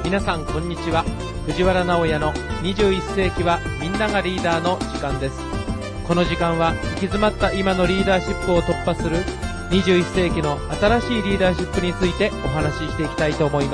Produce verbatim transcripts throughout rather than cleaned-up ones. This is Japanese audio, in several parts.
皆さんこんにちは。藤原直也のにじゅういっ世紀はみんながリーダーの時間です。この時間は行き詰まった今のリーダーシップを突破するにじゅういっ世紀の新しいリーダーシップについてお話ししていきたいと思います。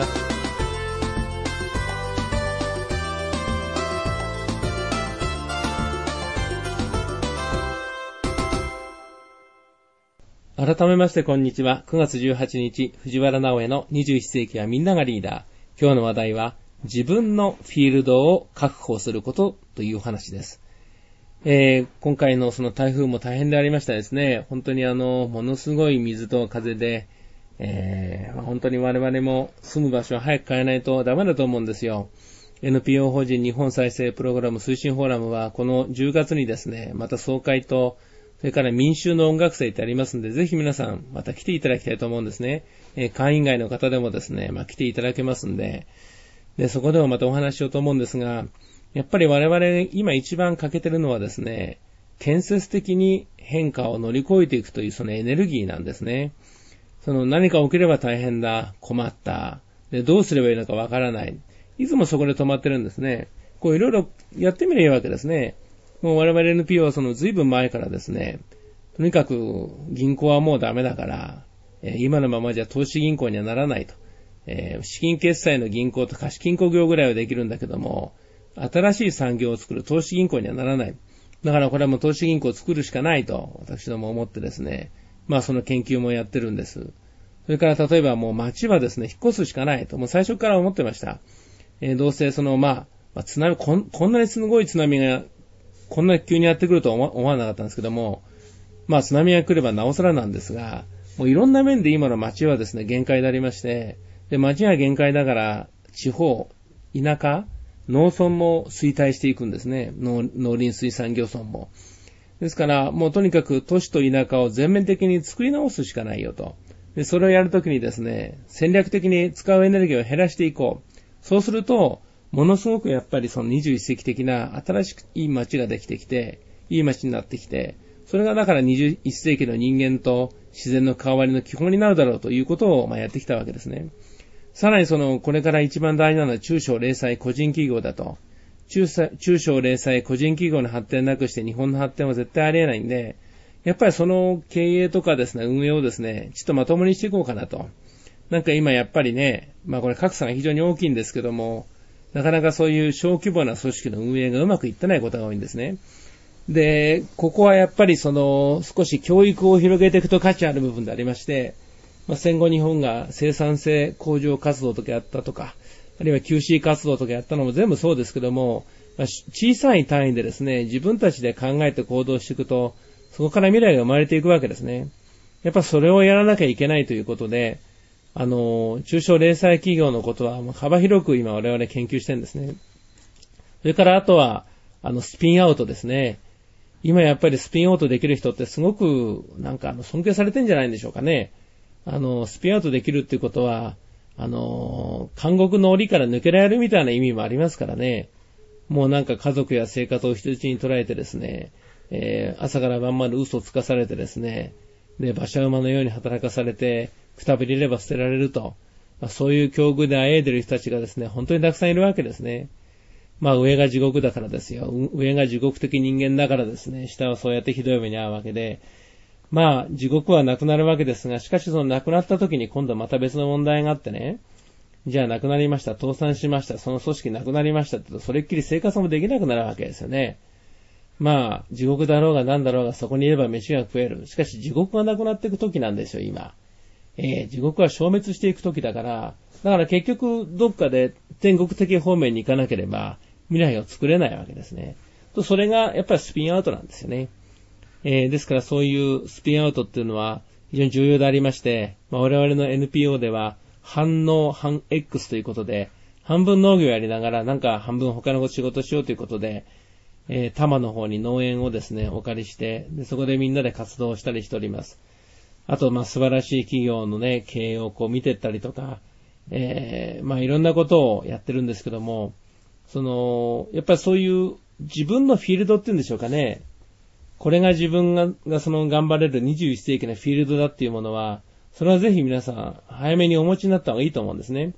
改めましてこんにちは。くがつじゅうはちにち、藤原直也のにじゅういっ世紀はみんながリーダー。今日の話題は自分のフィールドを確保することというお話です。えー、今回のその台風も大変でありましたですね。本当にあの、ものすごい水と風で、えー、本当に我々も住む場所を早く変えないとダメだと思うんですよ。エヌピーオー 法人日本再生プログラム推進フォーラムはこのじゅうがつにですね、また総会とそれから民衆の音楽祭ってありますんで、ぜひ皆さんまた来ていただきたいと思うんですね。えー、会員外の方でもですね、まあ来ていただけますんで、で、そこでもまたお話ししようと思うんですが、やっぱり我々今一番欠けてるのはですね、建設的に変化を乗り越えていくというそのエネルギーなんですね。その何か起きれば大変だ、困った、で、どうすればいいのかわからない。いつもそこで止まってるんですね。こういろいろやってみればいいわけですね。もう我々 エヌピーオー はその随分前からですね、とにかく銀行はもうダメだから、えー、今のままじゃ投資銀行にはならないと。えー、資金決済の銀行と貸金庫業ぐらいはできるんだけども、新しい産業を作る投資銀行にはならない。だからこれはもう投資銀行を作るしかないと、私ども思ってですね、まあその研究もやってるんです。それから例えばもう町はですね、引っ越すしかないと、もう最初から思ってました。えー、どうせそのまあ、まあ、津波こん、こんなにすごい津波が、こんなに急にやってくるとは思わなかったんですけども、まあ津波が来ればなおさらなんですが、もういろんな面で今の町はですね、限界でありまして、で、町が限界だから、地方、田舎、農村も衰退していくんですね。農、農林水産業村も。ですから、もうとにかく都市と田舎を全面的に作り直すしかないよと。で、それをやるときにですね、戦略的に使うエネルギーを減らしていこう。そうすると、ものすごくやっぱりそのにじゅういっ世紀的な新しくいい町ができてきて、いい町になってきて、それがだからにじゅういっ世紀の人間と自然の関わりの基本になるだろうということをまあやってきたわけですね。さらにその、これから一番大事なのは中小零細個人企業だと。中, 中小零細個人企業の発展なくして日本の発展は絶対ありえないんで、やっぱりその経営とかですね、運営をですね、ちょっとまともにしていこうかなと。なんか今やっぱりね、まあこれ格差が非常に大きいんですけども、なかなかそういう小規模な組織の運営がうまくいってないことが多いんですね。で、ここはやっぱりその、少し教育を広げていくと価値ある部分でありまして、まあ、戦後日本が生産性向上活動とかやったとか、あるいは キューシー 活動とかやったのも全部そうですけども、まあ、小さい単位でですね、自分たちで考えて行動していくと、そこから未来が生まれていくわけですね。やっぱそれをやらなきゃいけないということで、あの、中小零細企業のことは幅広く今我々研究してるんですね。それからあとは、あの、スピンアウトですね。今やっぱりスピンアウトできる人ってすごくなんかあの尊敬されてんじゃないんでしょうかね。あの、スピンアウトできるっていうことは、あの、監獄の檻から抜けられるみたいな意味もありますからね。もうなんか家族や生活を人質に捉えてですね、えー、朝から晩まで嘘をつかされてですね、で、馬車馬のように働かされて、くたびれれば捨てられると。まあ、そういう境遇であえいでる人たちがですね、本当にたくさんいるわけですね。まあ上が地獄だからですよ。上が地獄的人間だからですね、下はそうやってひどい目に遭うわけで、まあ、地獄はなくなるわけですが、しかしそのなくなった時に今度また別の問題があってね、じゃあなくなりました、倒産しました、その組織なくなりましたって言うと、それっきり生活もできなくなるわけですよね。まあ、地獄だろうが何だろうがそこにいれば飯が食える。しかし地獄がなくなっていく時なんですよ、今。えー、地獄は消滅していく時だから、だから結局どっかで天国的方面に行かなければ未来を作れないわけですね。と、それがやっぱりスピンアウトなんですよね。えー、ですからそういうスピンアウトっていうのは非常に重要でありまして、まあ、我々の エヌピーオー では半農半 X ということで、半分農業やりながらなんか半分他の仕事しようということで、えー、多摩の方に農園をですね、お借りして、でそこでみんなで活動したりしております。あと、まあ素晴らしい企業のね、経営をこう見てったりとか、えー、まあいろんなことをやってるんですけども、その、やっぱりそういう自分のフィールドっていうんでしょうかね、これが自分が、がその頑張れるにじゅういっ世紀のフィールドだっていうものは、それはぜひ皆さん早めにお持ちになった方がいいと思うんですね。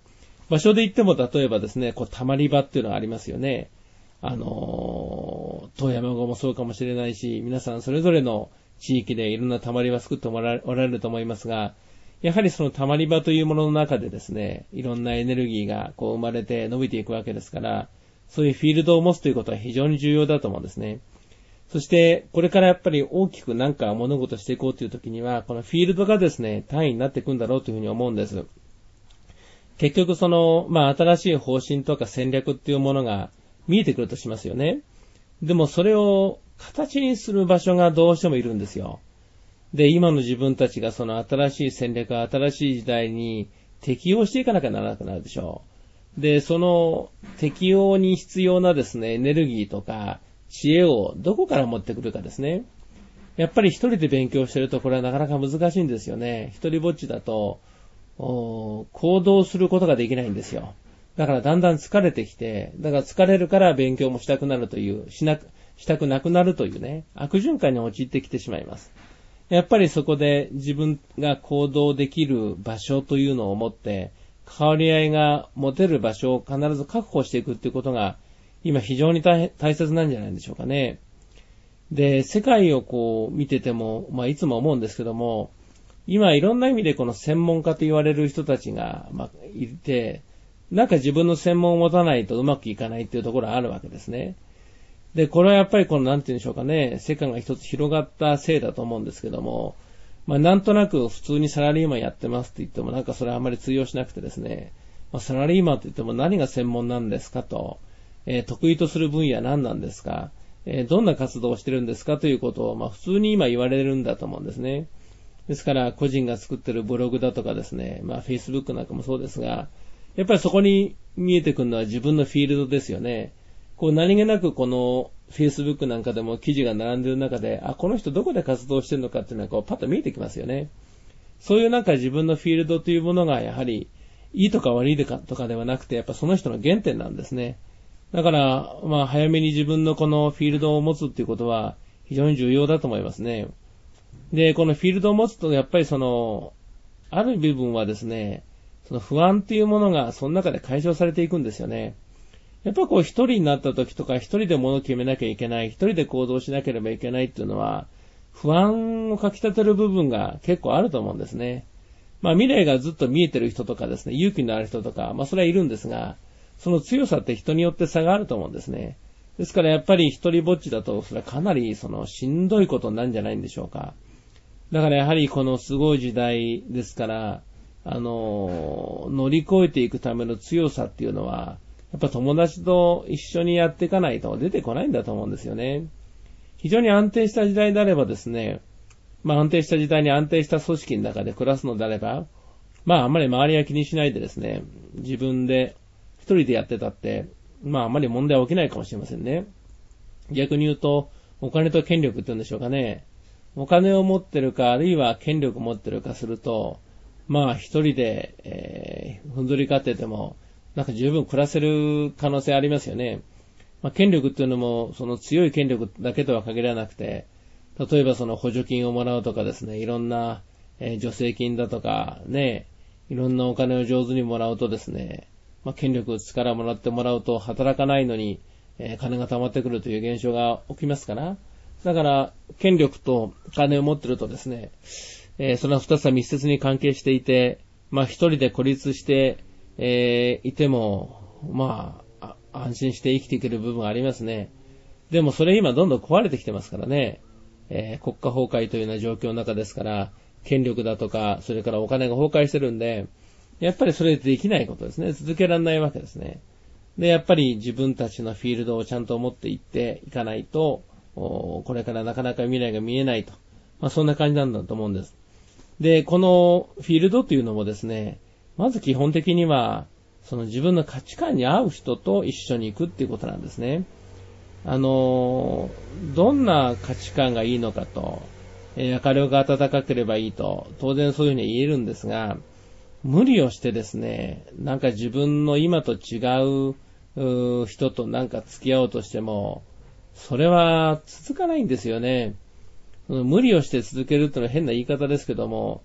場所で言っても例えばですね、こう、たまり場っていうのがありますよね。あの、遠山郷もそうかもしれないし、皆さんそれぞれの地域でいろんなたまり場作っておられると思いますが、やはりそのたまり場というものの中でですね、いろんなエネルギーがこう生まれて伸びていくわけですから、そういうフィールドを持つということは非常に重要だと思うんですね。そして、これからやっぱり大きくなんか物事していこうという時には、このフィールドがですね、単位になっていくんだろうというふうに思うんです。結局その、まあ新しい方針とか戦略っていうものが見えてくるとしますよね。でもそれを形にする場所がどうしてもいるんですよ。で、今の自分たちがその新しい戦略、新しい時代に適応していかなきゃならなくなるでしょう。で、その適応に必要なですね、エネルギーとか知恵をどこから持ってくるかですね。やっぱり一人で勉強してるとこれはなかなか難しいんですよね。一人ぼっちだと、行動することができないんですよ。だからだんだん疲れてきて、だから疲れるから勉強もしたくなるという、しなく、したくなくなるというね、悪循環に陥ってきてしまいます。やっぱりそこで自分が行動できる場所というのを持って、関わり合いが持てる場所を必ず確保していくっていうことが、今非常に 大, 大切なんじゃないでしょうかね。で、世界をこう見てても、まあいつも思うんですけども、今いろんな意味でこの専門家と言われる人たちが、まあ、いて、なんか自分の専門を持たないとうまくいかないっていうところがあるわけですね。で、これはやっぱりこのなんて言うんでしょうかね、世界が一つ広がったせいだと思うんですけども、まあなんとなく普通にサラリーマンやってますって言ってもなんかそれはあんまり通用しなくてですね、まあ、サラリーマンって言っても何が専門なんですかと、えー、得意とする分野何なんですか、えー、どんな活動をしてるんですかということを、まあ普通に今言われるんだと思うんですね。ですから個人が作ってるブログだとかですね、まあ Facebook なんかもそうですが、やっぱりそこに見えてくるのは自分のフィールドですよね。こう何気なくこの Facebook なんかでも記事が並んでいる中で、あ、この人どこで活動してるのかっていうのはこうパッと見えてきますよね。そういうなんか自分のフィールドというものがやはりいいとか悪いとかではなくて、やっぱその人の原点なんですね。だからまあ早めに自分のこのフィールドを持つっていうことは非常に重要だと思いますね。で、このフィールドを持つとやっぱりそのある部分はですね、その不安っていうものがその中で解消されていくんですよね。やっぱこう一人になった時とか一人で物を決めなきゃいけない、一人で行動しなければいけないっていうのは不安をかき立てる部分が結構あると思うんですね。まあ未来がずっと見えてる人とかですね、勇気のある人とか、まあそれはいるんですが、その強さって人によって差があると思うんですね。ですからやっぱり一人ぼっちだとそれはかなりそのしんどいことになるんじゃないんでしょうか。だからやはりこのすごい時代ですから、あの、乗り越えていくための強さっていうのは、やっぱ友達と一緒にやっていかないと出てこないんだと思うんですよね。非常に安定した時代であればですね、まあ安定した時代に安定した組織の中で暮らすのであれば、まああんまり周りは気にしないでですね、自分で一人でやってたって、まああんまり問題は起きないかもしれませんね。逆に言うと、お金と権力って言うんでしょうかね。お金を持ってるか、あるいは権力を持ってるかすると、まあ一人で、えー、ふんぞり返ってても、なんか十分暮らせる可能性ありますよね。まあ権力っていうのも、その強い権力だけとは限らなくて、例えばその補助金をもらうとかですね、いろんな、えー、助成金だとか、ね、いろんなお金を上手にもらうとですね、まあ権力、力をもらってもらうと働かないのに、えー、金が溜まってくるという現象が起きますから、だから、権力と金を持ってるとですね、えー、その二つは密接に関係していて、まあ一人で孤立して、えー、いても、まあ、安心して生きていける部分がありますね。でもそれ今どんどん壊れてきてますからね、えー、国家崩壊というような状況の中ですから、権力だとか、それからお金が崩壊してるんで、やっぱりそれできないことですね。続けられないわけですね。で、やっぱり自分たちのフィールドをちゃんと持っていっていかないと、これからなかなか未来が見えないと。まあそんな感じなんだと思うんです。で、このフィールドというのもですね、まず基本的には、その自分の価値観に合う人と一緒に行くっていうことなんですね。あの、どんな価値観がいいのかと、えー、明るく暖かければいいと、当然そういうふうに言えるんですが、無理をしてですね、なんか自分の今と違う、う人となんか付き合おうとしても、それは続かないんですよね。無理をして続けるってのは変な言い方ですけども、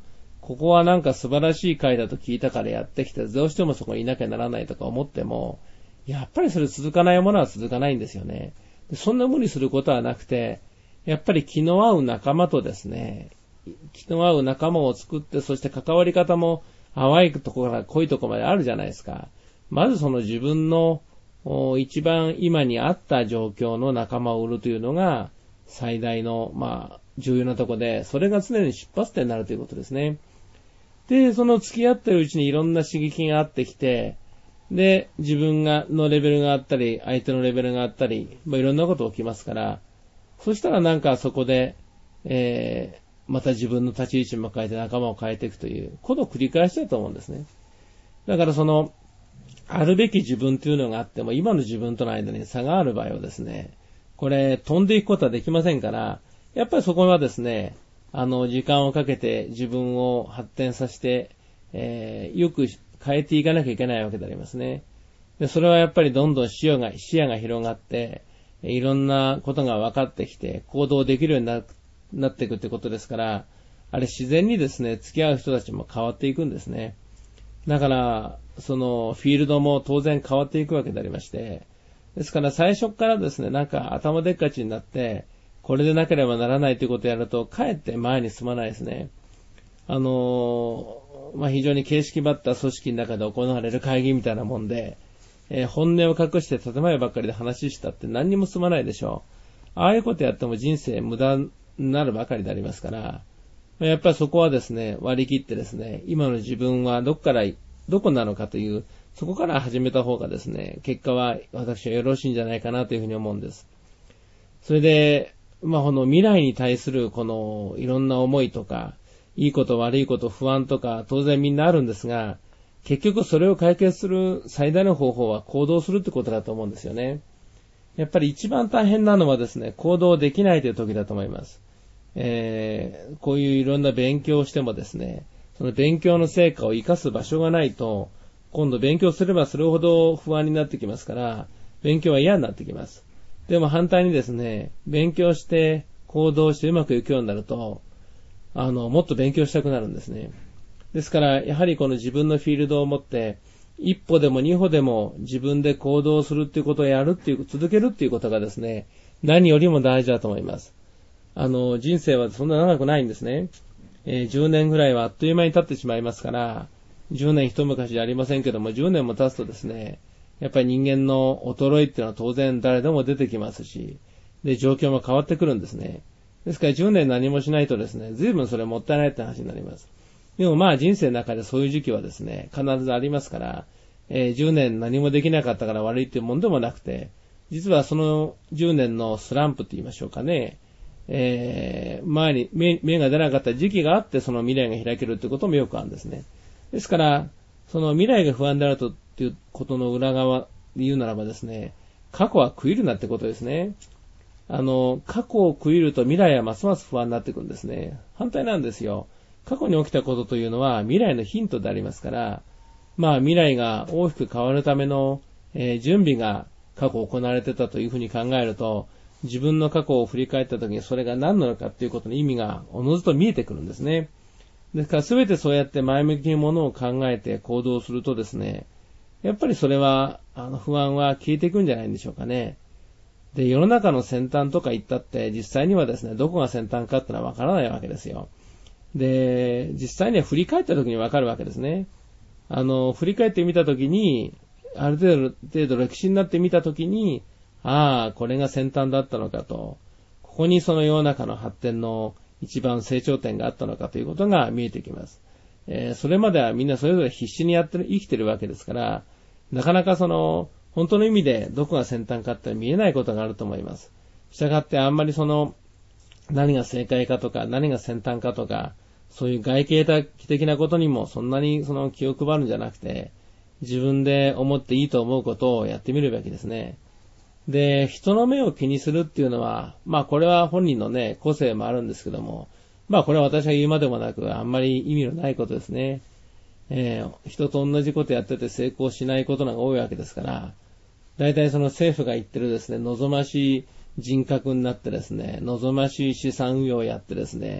ここはなんか素晴らしい会だと聞いたからやってきて、どうしてもそこにいなきゃならないとか思っても、やっぱりそれ続かないものは続かないんですよね。そんな無理することはなくて、やっぱり気の合う仲間とですね、気の合う仲間を作って、そして関わり方も淡いところから濃いところまであるじゃないですか。まずその自分の一番今に合った状況の仲間を売るというのが最大の、まあ、重要なところで、それが常に出発点になるということですね。で、その付き合ってるうちにいろんな刺激があってきて、で、自分が、のレベルがあったり、相手のレベルがあったり、まあ、いろんなこと起きますから、そしたらなんかそこで、えー、また自分の立ち位置も変えて仲間を変えていくという、この繰り返しだと思うんですね。だからその、あるべき自分というのがあっても、今の自分との間に差がある場合はですね、これ飛んでいくことはできませんから、やっぱりそこはですね、あの、時間をかけて自分を発展させて、えー、よく変えていかなきゃいけないわけでありますね。で、それはやっぱりどんどん視野が、視野が広がって、いろんなことが分かってきて、行動できるように な, なっていくってことですから、あれ自然にですね、付き合う人たちも変わっていくんですね。だから、その、フィールドも当然変わっていくわけでありまして、ですから最初からですね、なんか頭でっかちになって、これでなければならないということをやると、かえって前に進まないですね。あのー、まあ、非常に形式ばった組織の中で行われる会議みたいなもんで、えー、本音を隠して建前ばっかりで話したって何にも進まないでしょう。ああいうことやっても人生無駄になるばかりでありますから、やっぱりそこはですね、割り切ってですね、今の自分はどこから、どこなのかという、そこから始めた方がですね、結果は私はよろしいんじゃないかなというふうに思うんです。それで、まあ、この未来に対するこのいろんな思いとか、いいこと悪いこと不安とか当然みんなあるんですが、結局それを解決する最大の方法は行動するってことだと思うんですよね。やっぱり一番大変なのはですね、行動できないという時だと思います。えー、こういういろんな勉強をしてもですね、その勉強の成果を生かす場所がないと、今度勉強すればするほど不安になってきますから、勉強は嫌になってきます。でも反対にですね、勉強して行動してうまくいくようになると、あの、もっと勉強したくなるんですね。ですから、やはりこの自分のフィールドを持って、一歩でも二歩でも自分で行動するっていうことをやるっていう、続けるっていうことがですね、何よりも大事だと思います。あの、人生はそんな長くないんですね。えー、じゅうねんぐらいはあっという間に経ってしまいますから、じゅうねん一昔じゃありませんけども、じゅうねんも経つとですね、やっぱり人間の衰えっていうのは当然誰でも出てきますし、で、状況も変わってくるんですね。ですからじゅうねん何もしないとですね、随分それもったいないって話になります。でもまあ人生の中でそういう時期はですね、必ずありますから、えー、じゅうねん何もできなかったから悪いっていうもんでもなくて、実はそのじゅうねんのスランプって言いましょうかね、えー、前に 目, 目が出なかった時期があってその未来が開けるってこともよくあるんですね。ですから、その未来が不安であるとっていうことの裏側で言うならばですね、過去は悔いるなってことですね。あの、過去を悔いると未来はますます不安になっていくんですね。反対なんですよ。過去に起きたことというのは未来のヒントでありますから、まあ未来が大きく変わるための、えー、準備が過去行われてたというふうに考えると、自分の過去を振り返った時にそれが何なのかということの意味がおのずと見えてくるんですね。ですから全てそうやって前向きにものを考えて行動するとですね、やっぱりそれは、あの不安は消えていくんじゃないんでしょうかね。で、世の中の先端とか言ったって実際にはですね、どこが先端かってのはわからないわけですよ。で、実際には振り返った時にわかるわけですね。あの、振り返ってみた時に、ある程度、程度歴史になってみた時に、ああ、これが先端だったのかと、ここにその世の中の発展の一番成長点があったのかということが見えてきます。えー、それまではみんなそれぞれ必死にやってる、生きてるわけですから、なかなかその、本当の意味でどこが先端かって見えないことがあると思います。したがってあんまりその、何が正解かとか、何が先端かとか、そういう外形的なことにもそんなにその気を配るんじゃなくて、自分で思っていいと思うことをやってみるべきですね。で、人の目を気にするっていうのは、まあこれは本人のね、個性もあるんですけども、まあこれは私が言うまでもなく、あんまり意味のないことですね。えー、人と同じことやってて成功しないことのが多いわけですから、大体その政府が言ってるですね、望ましい人格になってですね、望ましい資産運用をやってですね、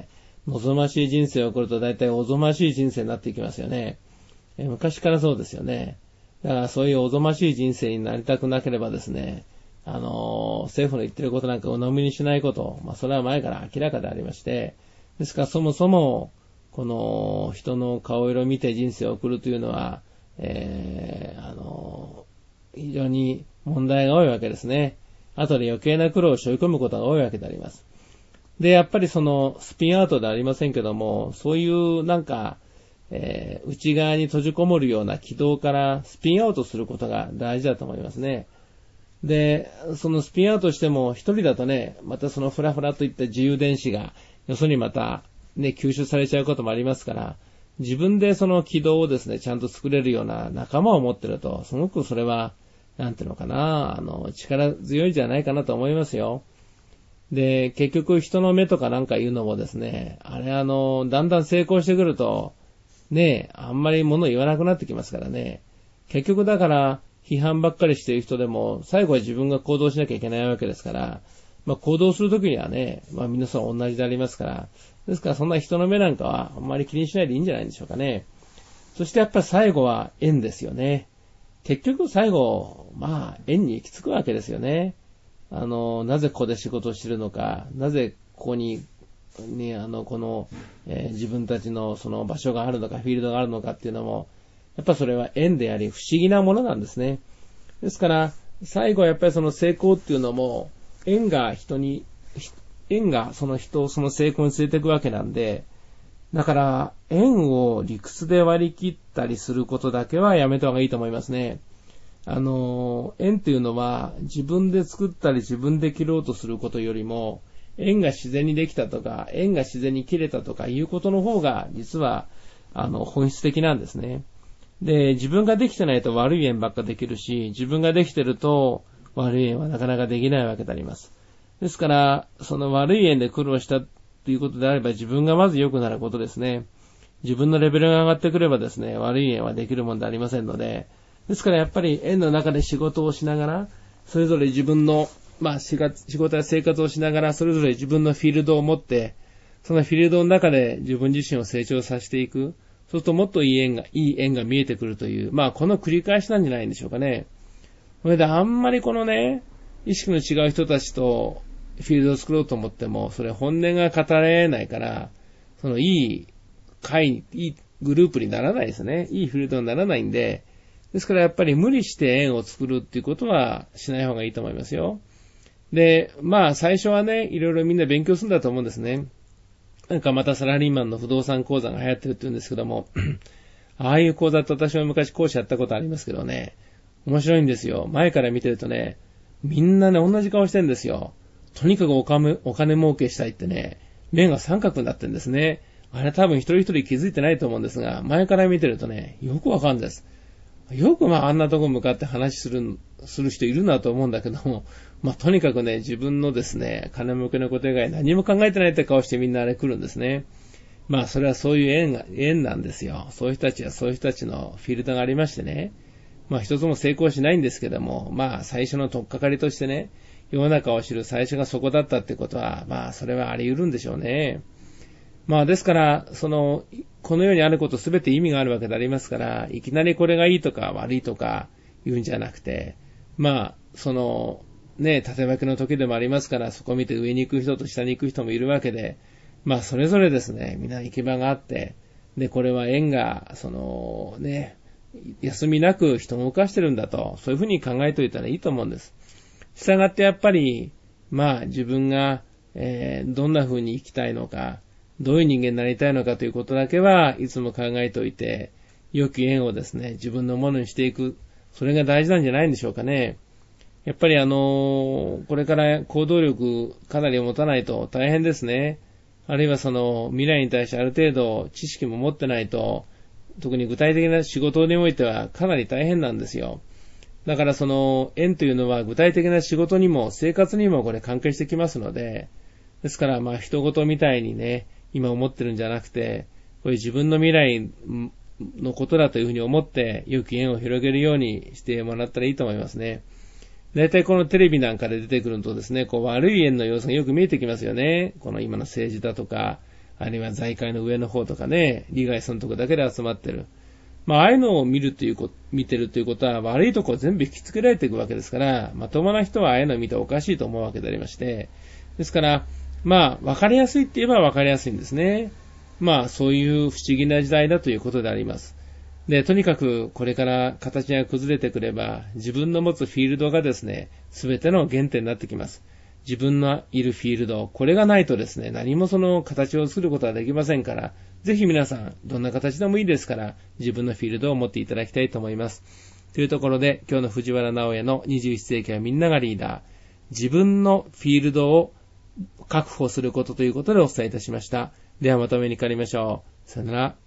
望ましい人生を送ると大体おぞましい人生になっていきますよね。え昔からそうですよね。だからそういうおぞましい人生になりたくなければですね、あのー、政府の言ってることなんか鵜呑みにしないこと、まあそれは前から明らかでありまして、ですからそもそも、この人の顔色を見て人生を送るというのは、えー、あのー、非常に問題が多いわけですね。後で余計な苦労を背負い込むことが多いわけであります。で、やっぱりそのスピンアウトではありませんけども、そういうなんか、えー、内側に閉じこもるような軌道からスピンアウトすることが大事だと思いますね。で、そのスピンアウトしても一人だとね、またそのフラフラといった自由電子がよそにまたね、吸収されちゃうこともありますから、自分でその軌道をですね、ちゃんと作れるような仲間を持ってると、すごくそれは、なんていうのかな、あの、力強いんじゃないかなと思いますよ。で、結局人の目とかなんか言うのもですね、あれあの、だんだん成功してくると、ね、あんまり物言わなくなってきますからね。結局だから、批判ばっかりしている人でも、最後は自分が行動しなきゃいけないわけですから、まあ行動するときにはね、まあ皆さん同じでありますから、ですからそんな人の目なんかはあんまり気にしないでいいんじゃないんでしょうかね。そしてやっぱり最後は縁ですよね。結局最後、まあ縁に行き着くわけですよね。あの、なぜここで仕事をしているのか、なぜここに、ね、あの、この、えー、自分たちのその場所があるのか、フィールドがあるのかっていうのも、やっぱそれは縁であり、不思議なものなんですね。ですから、最後はやっぱりその成功っていうのも、縁が人に、縁がその人をその成功に連れていくわけなんで、だから、縁を理屈で割り切ったりすることだけはやめた方がいいと思いますね。あの、縁っていうのは自分で作ったり自分で切ろうとすることよりも、縁が自然にできたとか、縁が自然に切れたとかいうことの方が、実は、あの、本質的なんですね。で、自分ができてないと悪い縁ばっかできるし、自分ができてると悪い縁はなかなかできないわけであります。ですから、その悪い縁で苦労したということであれば、自分がまず良くなることですね。自分のレベルが上がってくればですね、悪い縁はできるもんでありませんので、ですからやっぱり縁の中で仕事をしながら、それぞれ自分の、まあ仕事や生活をしながら、それぞれ自分のフィールドを持って、そのフィールドの中で自分自身を成長させていく。そうするともっといい縁が、いい縁が見えてくるという、まあこの繰り返しなんじゃないんでしょうかね。それであんまりこのね、意識の違う人たちとフィールドを作ろうと思っても、それ本音が語られないから、そのいい会、いいグループにならないですね。いいフィールドにならないんで、ですからやっぱり無理して縁を作るっていうことはしない方がいいと思いますよ。で、まあ最初はね、いろいろみんな勉強するんだと思うんですね。なんかまたサラリーマンの不動産講座が流行ってるって言うんですけども、ああいう講座って私は昔講師やったことありますけどね、面白いんですよ。前から見てるとね、みんなね、同じ顔してるんですよ。とにかくお金、お金儲けしたいってね、目が三角になってるんですね。あれ多分一人一人気づいてないと思うんですが、前から見てるとね、よくわかるんです。よくまああんなとこ向かって話する、する人いるなと思うんだけども、まあとにかくね、自分のですね、金儲けのこと以外何も考えてないって顔してみんなあれ来るんですね。まあそれはそういう縁が、縁なんですよ。そういう人たちはそういう人たちのフィールドがありましてね。まあ一つも成功しないんですけども、まあ最初の取っかかりとしてね、世の中を知る最初がそこだったってことは、まあそれはあり得るんでしょうね。まあですから、その、この世にあることすべて意味があるわけでありますから、いきなりこれがいいとか悪いとか言うんじゃなくて、まあ、その、ね、縦分けの時でもありますから、そこ見て上に行く人と下に行く人もいるわけで、まあそれぞれですね、みんな行き場があって、で、これは縁が、その、ね、休みなく人を動かしてるんだと、そういうふうに考えておいたらいいと思うんです。したがってやっぱり、まあ自分が、えー、どんなふうに生きたいのか、どういう人間になりたいのかということだけはいつも考えておいて、良き縁をですね、自分のものにしていく。それが大事なんじゃないんでしょうかね。やっぱりあのー、これから行動力かなり持たないと大変ですね。あるいはその未来に対してある程度知識も持ってないと、特に具体的な仕事においてはかなり大変なんですよ。だからその縁というのは具体的な仕事にも生活にもこれ関係してきますので、ですからまあ人事みたいにね、今思ってるんじゃなくて、こういう自分の未来のことだというふうに思って、良き縁を広げるようにしてもらったらいいと思いますね。だいたいこのテレビなんかで出てくるとですね、こう悪い縁の様子がよく見えてきますよね。この今の政治だとか、 あるいは財界の上の方とかね、利害損得だけで集まってる。まあ、ああいうのを見るということ、見てるということは悪いところ全部引きつけられていくわけですから、まともな人はああいうのを見ておかしいと思うわけでありまして、ですから、まあ、わかりやすいって言えばわかりやすいんですね。まあ、そういう不思議な時代だということであります。で、とにかくこれから形が崩れてくれば、自分の持つフィールドがですね、すべての原点になってきます。自分のいるフィールド、これがないとですね、何もその形を作ることはできませんから、ぜひ皆さん、どんな形でもいいですから、自分のフィールドを持っていただきたいと思います。というところで、今日の藤原直也のにじゅういっ世紀はみんながリーダー、自分のフィールドを確保することということでお伝えいたしました。ではまとめに変わりましょう。さよなら。